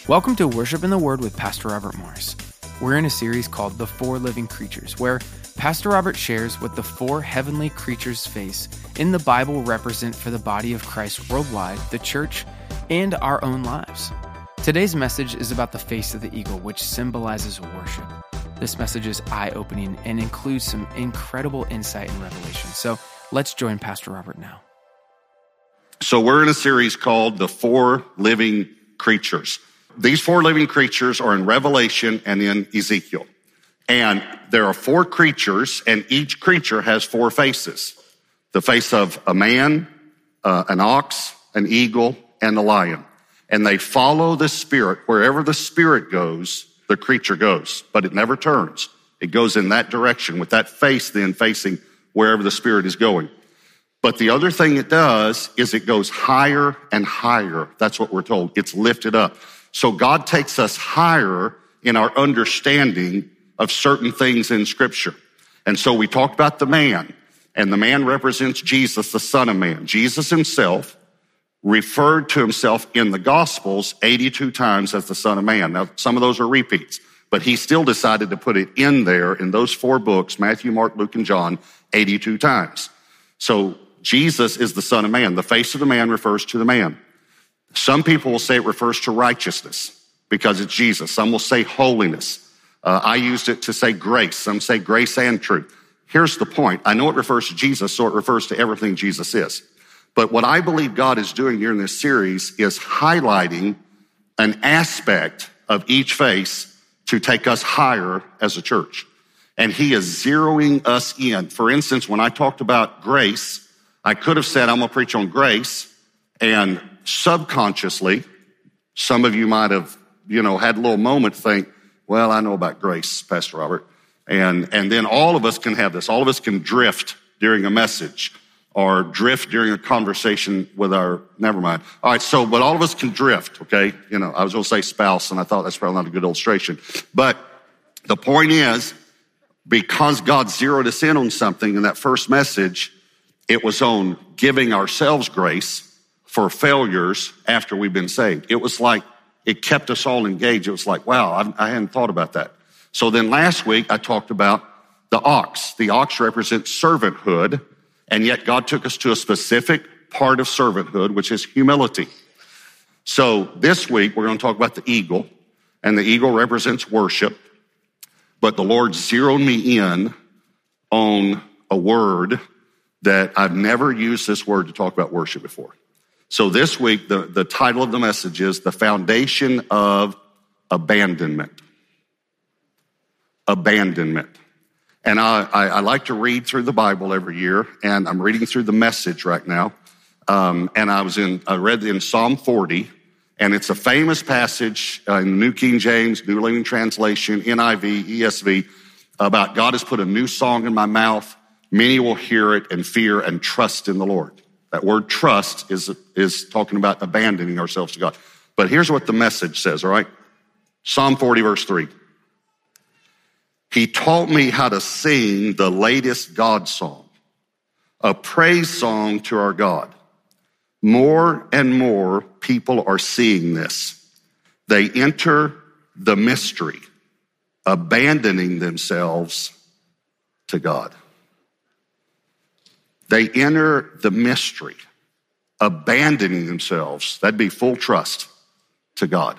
Welcome to Worship in the Word with Pastor Robert Morris. We're in a series called The Four Living Creatures, where Pastor Robert shares what the four heavenly creatures face in the Bible represent for the body of Christ worldwide, the church, and our own lives. Today's message is about the face of the eagle, which symbolizes worship. This message is eye-opening and includes some incredible insight and revelation. So let's join Pastor Robert now. So we're in a series called The Four Living Creatures. These four living creatures are in Revelation and in Ezekiel. And there are four creatures, and each creature has four faces. The face of a man, an ox, an eagle, and a lion. And they follow the Spirit. Wherever the Spirit goes, the creature goes. But it never turns. It goes in that direction, with that face then facing wherever the Spirit is going. But the other thing it does is it goes higher and higher. That's what we're told. It's lifted up. So God takes us higher in our understanding of certain things in Scripture. And so we talked about the man, and the man represents Jesus, the Son of Man. Jesus himself referred to himself in the Gospels 82 times as the Son of Man. Now, some of those are repeats, but he still decided to put it in there in those four books, Matthew, Mark, Luke, and John, 82 times. So Jesus is the Son of Man. The face of the man refers to the man. Some people will say it refers to righteousness because it's Jesus. Some will say holiness. I used it to say grace. Some say grace and truth. Here's the point. I know it refers to Jesus, so it refers to everything Jesus is. But what I believe God is doing here in this series is highlighting an aspect of each face to take us higher as a church. And he is zeroing us in. For instance, when I talked about grace, I could have said I'm going to preach on grace, and subconsciously, some of you might have, had a little moment to think, well, I know about grace, Pastor Robert. And then all of us can have this. All of us can drift during a message or drift during a conversation with never mind. All right, but all of us can drift, okay? I was going to say spouse, and I thought that's probably not a good illustration. But the point is, because God zeroed us in on something in that first message, it was on giving ourselves grace for failures after we've been saved. It was like, it kept us all engaged. It was like, wow, I hadn't thought about that. So then last week I talked about the ox. The ox represents servanthood, and yet God took us to a specific part of servanthood, which is humility. So this week we're going to talk about the eagle, and the eagle represents worship, but the Lord zeroed me in on a word that I've never used this word to talk about worship before. So this week, the title of the message is The Foundation of Abandonment. Abandonment. And I like to read through the Bible every year, and I'm reading through the Message right now. And I read in Psalm 40, and it's a famous passage in New King James, New Living Translation, NIV, ESV, about God has put a new song in my mouth. Many will hear it and fear and trust in the Lord. That word trust is talking about abandoning ourselves to God. But here's what the Message says, all right? Psalm 40, verse 3. He taught me how to sing the latest God song, a praise song to our God. More and more people are seeing this. They enter the mystery, abandoning themselves to God. They enter the mystery, abandoning themselves. That'd be full trust to God.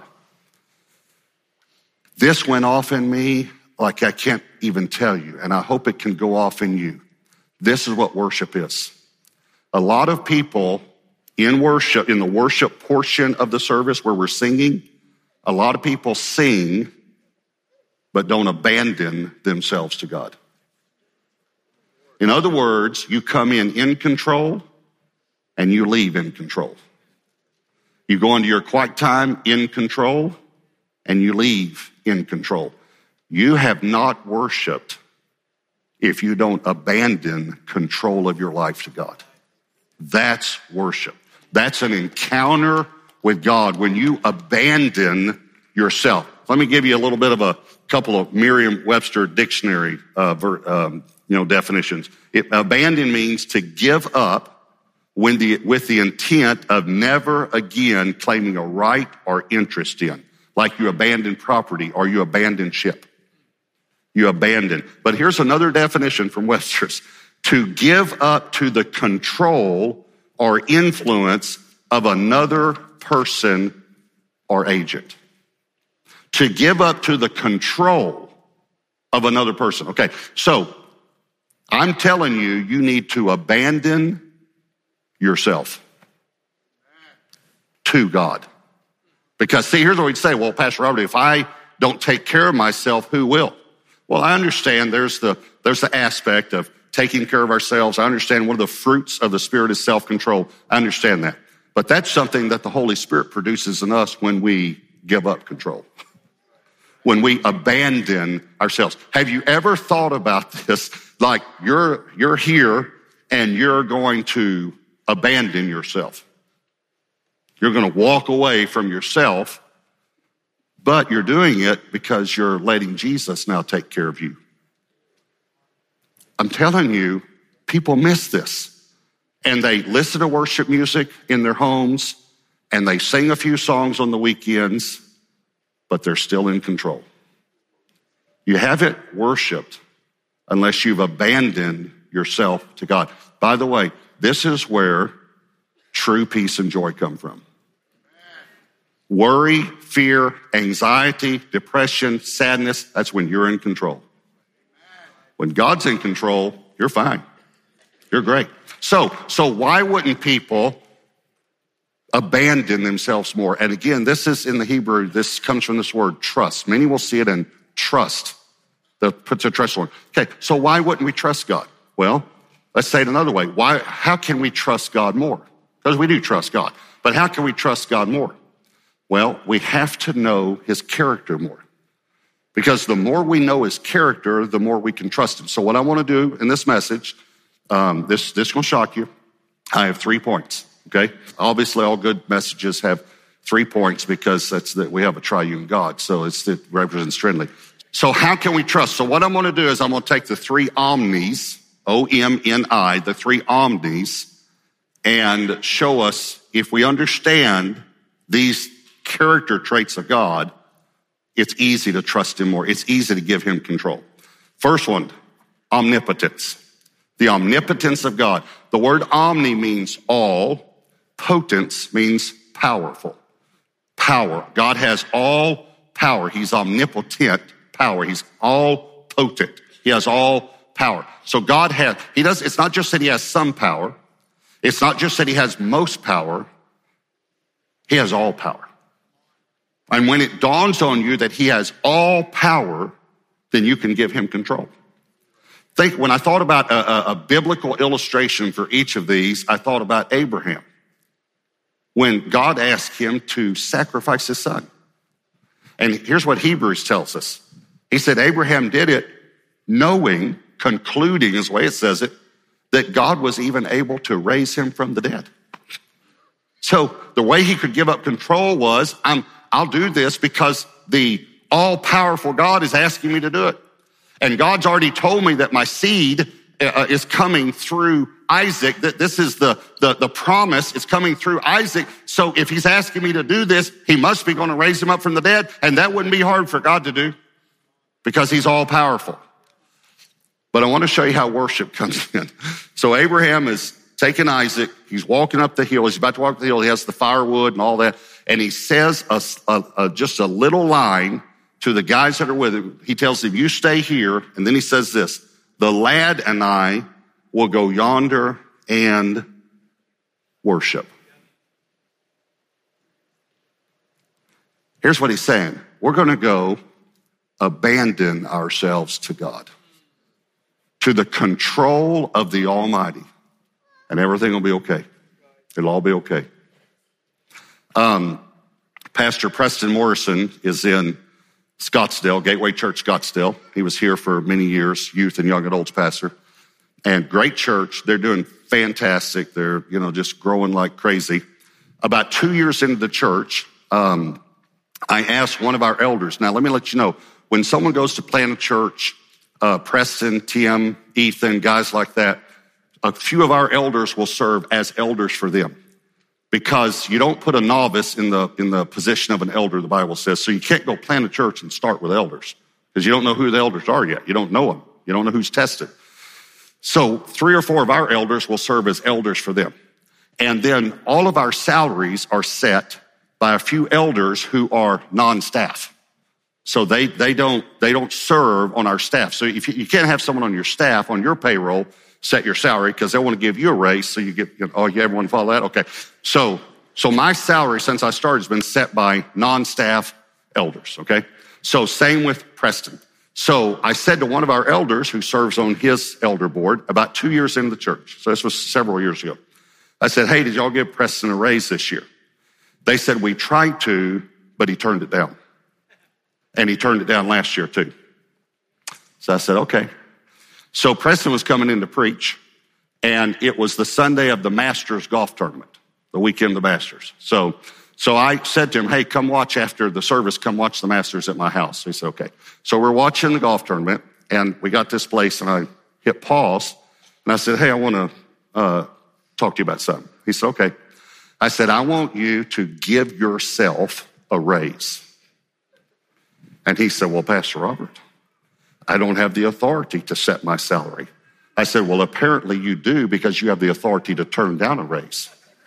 This went off in me like I can't even tell you, and I hope it can go off in you. This is what worship is. A lot of people in worship, in the worship portion of the service where we're singing, a lot of people sing but don't abandon themselves to God. In other words, you come in control and you leave in control. You go into your quiet time in control and you leave in control. You have not worshiped if you don't abandon control of your life to God. That's worship. That's an encounter with God when you abandon yourself. Let me give you a little bit of a couple of Merriam-Webster dictionary definitions. Abandon means to give up with the intent of never again claiming a right or interest in. like you abandon property or you abandon ship. You abandon. But here's another definition from Webster's. To give up to the control or influence of another person or agent. To give up to the control of another person. Okay, so I'm telling you, you need to abandon yourself to God. Because see, here's what we'd say, well, Pastor Robert, if I don't take care of myself, who will? Well, I understand there's the aspect of taking care of ourselves. I understand one of the fruits of the Spirit is self-control. I understand that. But that's something that the Holy Spirit produces in us when we give up control. When we abandon ourselves. Have you ever thought about this? Like you're here and you're going to abandon yourself. You're going to walk away from yourself, but you're doing it because you're letting Jesus now take care of you. I'm telling you, people miss this. And they listen to worship music in their homes, and they sing a few songs on the weekends, but they're still in control. You haven't worshiped unless you've abandoned yourself to God. By the way, this is where true peace and joy come from. Worry, fear, anxiety, depression, sadness, that's when you're in control. When God's in control, you're fine. You're great. So why wouldn't people abandon themselves more? And again, this is in the Hebrew, this comes from this word trust. Many will see it in trust. That puts a trust on. Okay, so why wouldn't we trust God? Well, let's say it another way. How can we trust God more? Because we do trust God. But how can we trust God more? Well, we have to know his character more. Because the more we know his character, the more we can trust him. So what I want to do in this message, this will shock you. I have 3 points, okay? Obviously, all good messages have 3 points because we have a triune God. So it represents Trinity. So how can we trust? So what I'm going to do is I'm going to take the 3 omnis, O-M-N-I, the 3 omnis, and show us if we understand these character traits of God, it's easy to trust him more. It's easy to give him control. First one, omnipotence. The omnipotence of God. The word omni means all. Potence means powerful. Power. God has all power. He's omnipotent power. He's all potent. He has all power. So God it's not just that he has some power. It's not just that he has most power. He has all power. And when it dawns on you that he has all power, then you can give him control. When I thought about a biblical illustration for each of these, I thought about Abraham. When God asked him to sacrifice his son. And here's what Hebrews tells us. He said Abraham did it knowing, concluding is the way it says it, that God was even able to raise him from the dead. So the way he could give up control was, I'll do this because the all-powerful God is asking me to do it. And God's already told me that my seed is coming through Isaac, that this is the promise. It's coming through Isaac. So if he's asking me to do this, he must be going to raise him up from the dead. And that wouldn't be hard for God to do because he's all-powerful. But I want to show you how worship comes in. So Abraham is taking Isaac. He's walking up the hill. He's about to walk up the hill. He has the firewood and all that. And he says just a little line to the guys that are with him. He tells them, you stay here. And then he says this, the lad and I will go yonder and worship. Here's what he's saying. We're going to go abandon ourselves to God, to the control of the Almighty, and everything will be okay. It'll all be okay. Pastor Preston Morrison is in Scottsdale, Gateway Church, Scottsdale. He was here for many years, youth and young adults pastor. And great church. They're doing fantastic. They're, just growing like crazy. About 2 years into the church, I asked one of our elders. Now, let me let you know, when someone goes to plant a church, Preston, Tim, Ethan, guys like that, a few of our elders will serve as elders for them. because you don't put a novice in the position of an elder, the Bible says. So you can't go plant a church and start with elders because you don't know who the elders are yet. You don't know them. You don't know who's tested. So 3 or 4 of our elders will serve as elders for them. And then all of our salaries are set by a few elders who are non-staff. So they don't serve on our staff. So if you can't have someone on your staff, on your payroll, set your salary because they want to give you a raise. So you get, oh, yeah, everyone follow that? Okay. So my salary since I started has been set by non-staff elders. Okay. So same with Preston. So I said to one of our elders who serves on his elder board about 2 years into the church. So this was several years ago. I said, hey, did y'all give Preston a raise this year? They said, we tried to, but he turned it down. And he turned it down last year too. So I said, okay. So Preston was coming in to preach, and it was the Sunday of the Masters golf tournament, the weekend of the Masters. So I said to him, hey, come watch after the service, come watch the Masters at my house. He said, okay. So we're watching the golf tournament, and we got this place, and I hit pause, and I said, hey, I want to talk to you about something. He said, okay. I said, I want you to give yourself a raise. And he said, well, Pastor Robert, I don't have the authority to set my salary. I said, well, apparently you do because you have the authority to turn down a raise.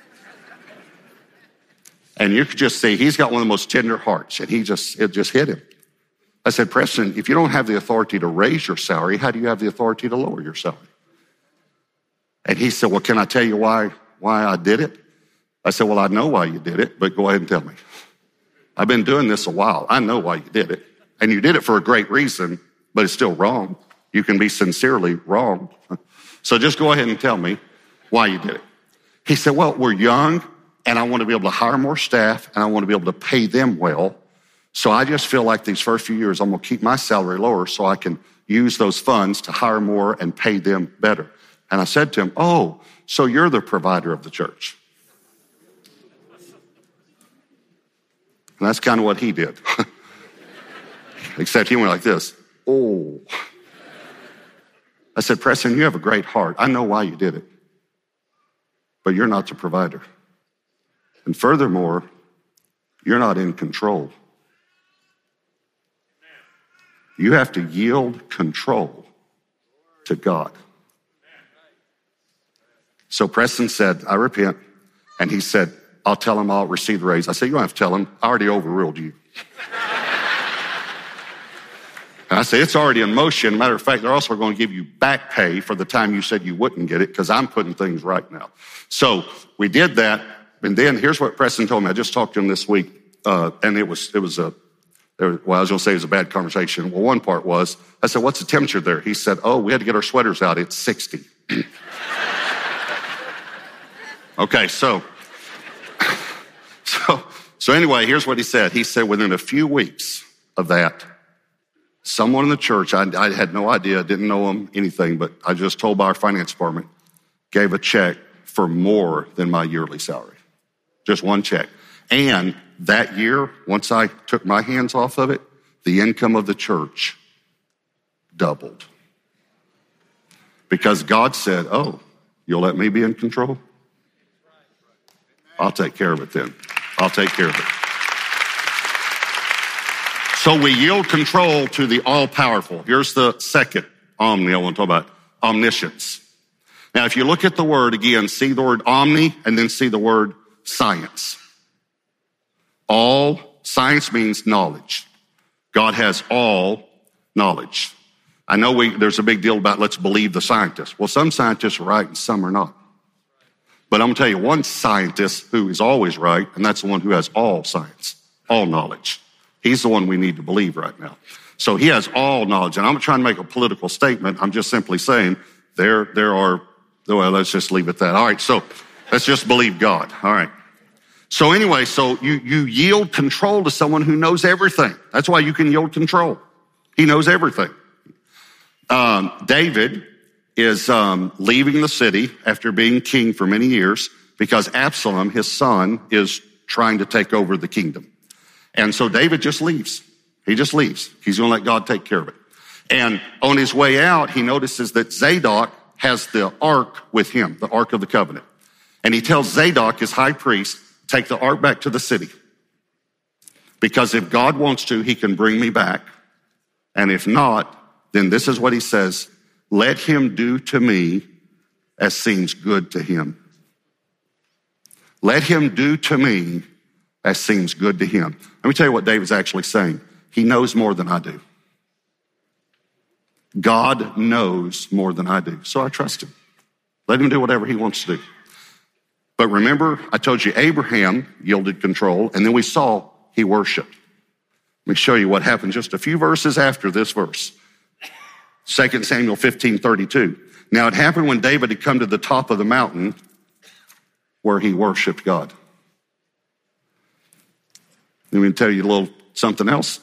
And you could just see he's got one of the most tender hearts, and it just hit him. I said, Preston, if you don't have the authority to raise your salary, how do you have the authority to lower your salary? And he said, well, can I tell you why I did it? I said, well, I know why you did it, but go ahead and tell me. I've been doing this a while. I know why you did it. And you did it for a great reason, but it's still wrong. You can be sincerely wrong. So just go ahead and tell me why you did it. He said, well, we're young, and I want to be able to hire more staff, and I want to be able to pay them well. So I just feel like these first few years, I'm going to keep my salary lower so I can use those funds to hire more and pay them better. And I said to him, oh, so you're the provider of the church. And that's kind of what he did. Except he went like this. Oh. I said, Preston, you have a great heart. I know why you did it. But you're not the provider. And furthermore, you're not in control. You have to yield control to God. So Preston said, I repent. And he said, I'll tell him I'll receive the raise. I said, you don't have to tell him. I already overruled you. And I said, it's already in motion. Matter of fact, they're also going to give you back pay for the time you said you wouldn't get it because I'm putting things right now. So we did that. And then here's what Preston told me. I just talked to him this week. And I was going to say it was a bad conversation. Well, one part was, I said, what's the temperature there? He said, oh, we had to get our sweaters out. It's 60. Okay, so anyway, here's what he said. He said within a few weeks of that, someone in the church, I had no idea, didn't know him, anything, but I just told by our finance department, gave a check for more than my yearly salary. Just one check. And that year, once I took my hands off of it, the income of the church doubled. Because God said, oh, you'll let me be in control? I'll take care of it then. I'll take care of it. So we yield control to the all-powerful. Here's the second omni I want to talk about, omniscience. Now, if you look at the word again, see the word omni and then see the word science. All science means knowledge. God has all knowledge. I know there's a big deal about let's believe the scientists. Well, some scientists are right and some are not. But I'm going to tell you one scientist who is always right, and that's the one who has all science, all knowledge. He's the one we need to believe right now. So he has all knowledge. And I'm not trying to make a political statement. I'm just simply saying there are, well, let's just leave it at that. All right, so let's just believe God. All right. So anyway, so you yield control to someone who knows everything. That's why you can yield control. He knows everything. David is leaving the city after being king for many years because Absalom, his son, is trying to take over the kingdom. And so David just leaves. He just leaves. He's going to let God take care of it. And on his way out, he notices that Zadok has the ark with him, the Ark of the Covenant. And he tells Zadok, his high priest, take the ark back to the city. Because if God wants to, he can bring me back. And if not, then this is what he says, let him do to me as seems good to him. Let him do to me as seems good to him. Let me tell you what David's actually saying. He knows more than I do. God knows more than I do, so I trust him. Let him do whatever he wants to do. But remember, I told you Abraham yielded control, and then we saw he worshiped. Let me show you what happened just a few verses after this verse. 2 Samuel 15:32. Now it happened when David had come to the top of the mountain where he worshiped God. Let me tell you a little something else.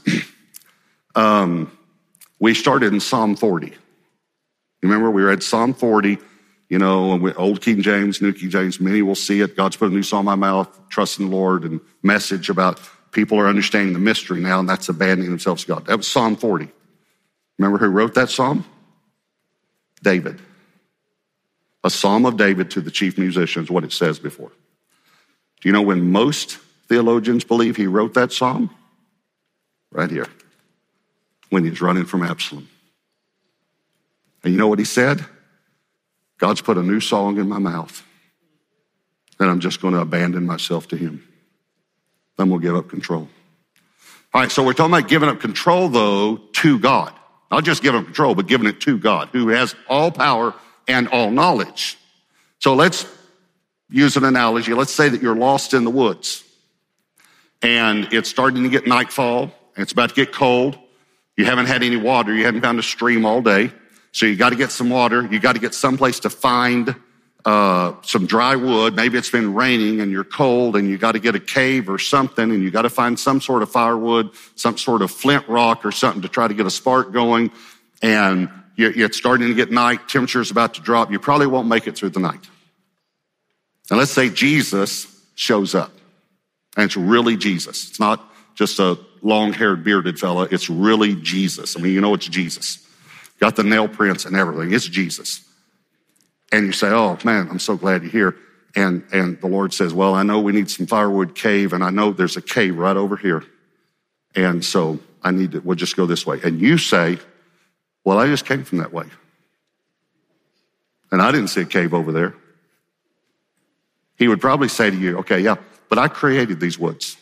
We started in Psalm 40. Remember, we read Psalm 40, Old King James, New King James, many will see it. God's put a new song in my mouth, trust in the Lord, and message about people are understanding the mystery now, and that's abandoning themselves to God. That was Psalm 40. Remember who wrote that psalm? David. A psalm of David to the chief musician is what it says before. Do you know when most theologians believe he wrote that psalm? Right here. When he was running from Absalom. And you know what he said? God's put a new song in my mouth, and I'm just going to abandon myself to him. Then we'll give up control. All right, so we're talking about giving up control, though, to God. Not just giving up control, but giving it to God, who has all power and all knowledge. So let's use an analogy. Let's say that you're lost in the woods, and it's starting to get nightfall, and it's about to get cold. You haven't had any water. You haven't found a stream all day. So you got to get some water. You got to get someplace to find some dry wood. Maybe it's been raining and you're cold, and you got to get a cave or something, and you got to find some sort of firewood, some sort of flint rock or something to try to get a spark going. And it's starting to get night. Temperature's about to drop. You probably won't make it through the night. And let's say Jesus shows up, and it's really Jesus. It's not just a long-haired, bearded fella. It's really Jesus. I mean, it's Jesus. Got the nail prints and everything. It's Jesus. And you say, oh, man, I'm so glad you're here. And the Lord says, well, I know we need some firewood cave, and I know there's a cave right over here. And so we'll just go this way. And you say, well, I just came from that way. And I didn't see a cave over there. He would probably say to you, okay, yeah, but I created these woods.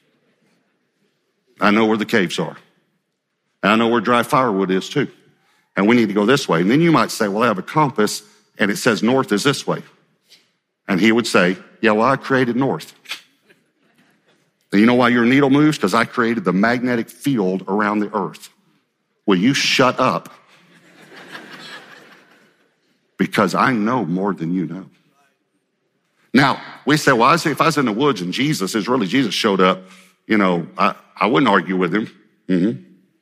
I know where the caves are. And I know where dry firewood is too. And we need to go this way. And then you might say, well, I have a compass and it says north is this way. And he would say, yeah, well, I created north. And you know why your needle moves? Because I created the magnetic field around the earth. Will you shut up? Because I know more than you know. Now, we say, well, if I was in the woods and Jesus showed up, I wouldn't argue with him. Mm-hmm.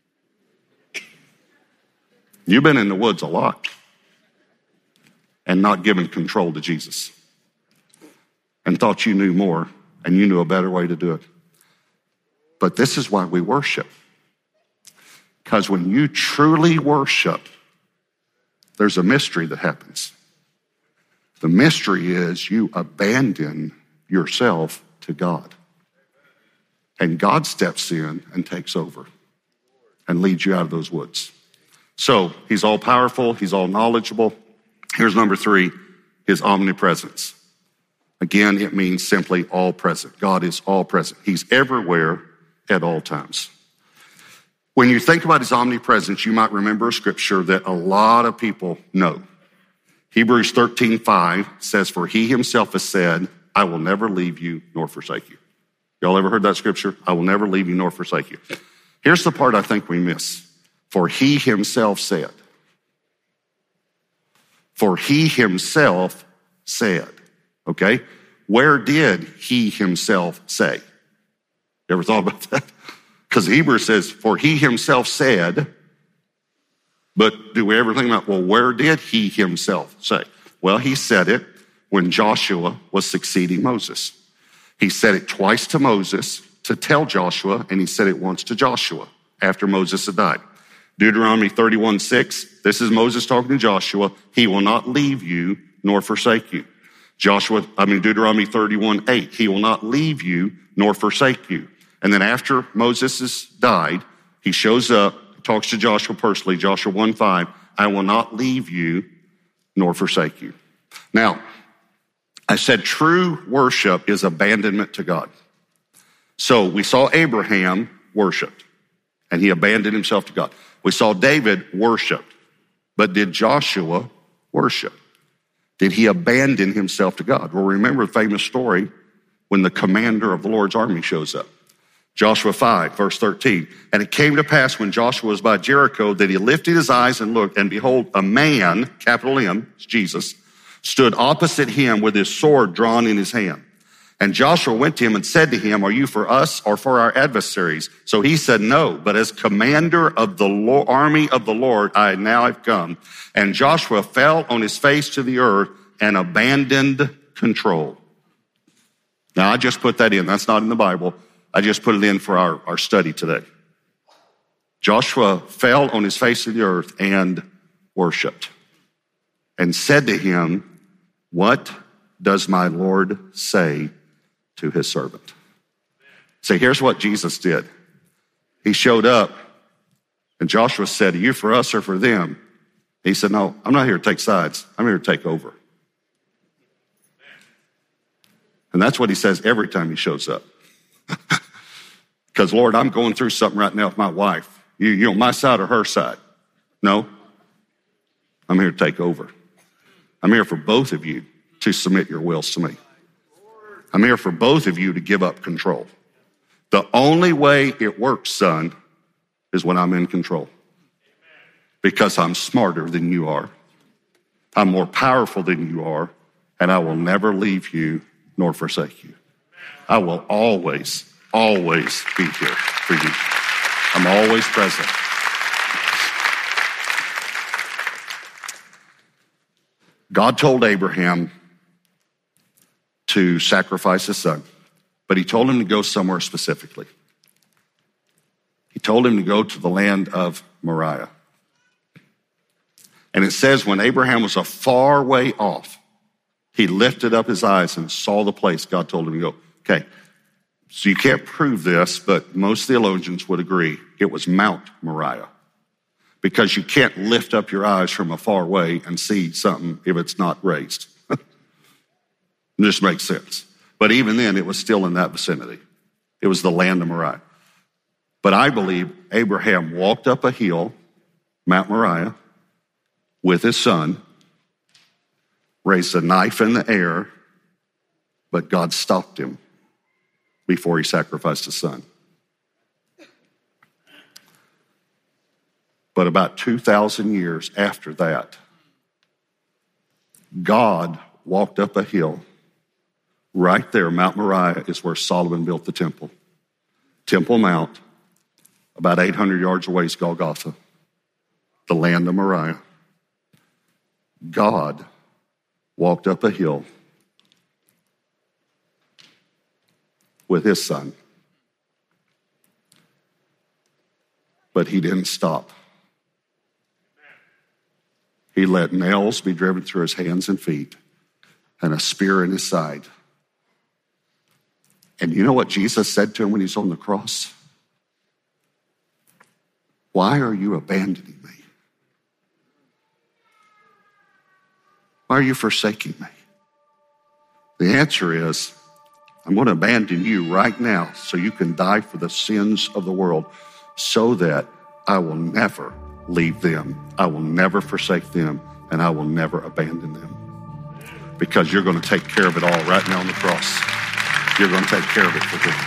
You've been in the woods a lot and not given control to Jesus and thought you knew more and you knew a better way to do it. But this is why we worship. Because when you truly worship, there's a mystery that happens. The mystery is you abandon yourself to God. And God steps in and takes over and leads you out of those woods. So he's all powerful. He's all knowledgeable. Here's number 3, his omnipresence. Again, it means simply all present. God is all present. He's everywhere at all times. When you think about his omnipresence, you might remember a scripture that a lot of people know. Hebrews 13:5 says, for he himself has said, I will never leave you nor forsake you. Y'all ever heard that scripture? I will never leave you nor forsake you. Here's the part I think we miss. For he himself said. For he himself said. Okay? Where did he himself say? You ever thought about that? Because Hebrews says, for he himself said, but do we ever think about, well, where did he himself say? Well, he said it when Joshua was succeeding Moses. He said it twice to Moses to tell Joshua, and he said it once to Joshua after Moses had died. Deuteronomy 31:6, this is Moses talking to Joshua. He will not leave you nor forsake you. Deuteronomy 31:8, he will not leave you nor forsake you. And then after Moses has died, he shows up, talks to Joshua personally, Joshua 1:5, I will not leave you nor forsake you. Now, I said true worship is abandonment to God. So we saw Abraham worshiped, and he abandoned himself to God. We saw David worshiped, but did Joshua worship? Did he abandon himself to God? Well, remember the famous story when the commander of the Lord's army shows up. Joshua 5, verse 13. And it came to pass when Joshua was by Jericho that he lifted his eyes and looked, and behold, a man, capital M, it's Jesus, stood opposite him with his sword drawn in his hand. And Joshua went to him and said to him, are you for us or for our adversaries? So he said, no, but as commander of the army of the Lord, I now have come. And Joshua fell on his face to the earth and abandoned control. Now, I just put that in. That's not in the Bible. I just put it in for our study today. Joshua fell on his face to the earth and worshiped and said to him, what does my Lord say to his servant? So here's what Jesus did. He showed up and Joshua said, are you for us or for them? He said, no, I'm not here to take sides. I'm here to take over. And that's what he says every time he shows up. Because, Lord, I'm going through something right now with my wife. You on my side or her side? No. I'm here to take over. I'm here for both of you to submit your wills to me. I'm here for both of you to give up control. The only way it works, son, is when I'm in control. Because I'm smarter than you are. I'm more powerful than you are. And I will never leave you nor forsake you. I will always be here for you. I'm always present. God told Abraham to sacrifice his son, but he told him to go somewhere specifically. He told him to go to the land of Moriah. And it says when Abraham was a far way off, he lifted up his eyes and saw the place God told him to go. Okay, so you can't prove this, but most theologians would agree it was Mount Moriah. Because you can't lift up your eyes from a far way and see something if it's not raised. It just makes sense. But even then, it was still in that vicinity. It was the land of Moriah. But I believe Abraham walked up a hill, Mount Moriah, with his son, raised a knife in the air, but God stopped him before he sacrificed his son. But about 2,000 years after that, God walked up a hill. Right there, Mount Moriah is where Solomon built the temple. Temple Mount, about 800 yards away is Golgotha, the land of Moriah. God walked up a hill with his son. But he didn't stop. He let nails be driven through his hands and feet and a spear in his side. And you know what Jesus said to him when he's on the cross? Why are you abandoning me? Why are you forsaking me? The answer is, I'm going to abandon you right now so you can die for the sins of the world so that I will never leave them. I will never forsake them, and I will never abandon them. Because you're going to take care of it all right now on the cross. You're going to take care of it for them.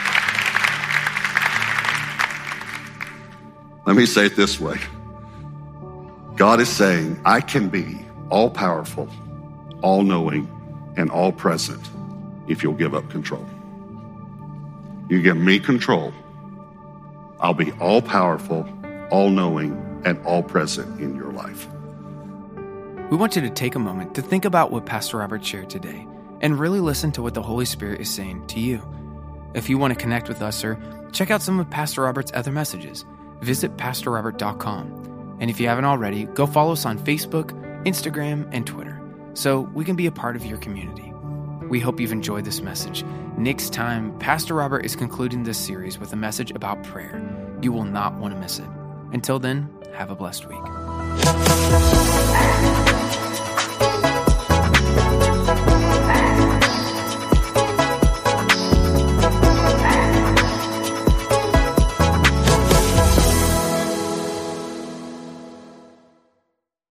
Let me say it this way. God is saying, I can be all-powerful, all-knowing, and all-present if you'll give up control. You give me control, I'll be all-powerful, all-knowing, and all-present in your life. We want you to take a moment to think about what Pastor Robert shared today and really listen to what the Holy Spirit is saying to you. If you want to connect with us or check out some of Pastor Robert's other messages, visit pastorrobert.com. And if you haven't already, go follow us on Facebook, Instagram, and Twitter. so we can be a part of your community. We hope you've enjoyed this message. Next time, Pastor Robert is concluding this series with a message about prayer. You will not want to miss it. Until then, have a blessed week.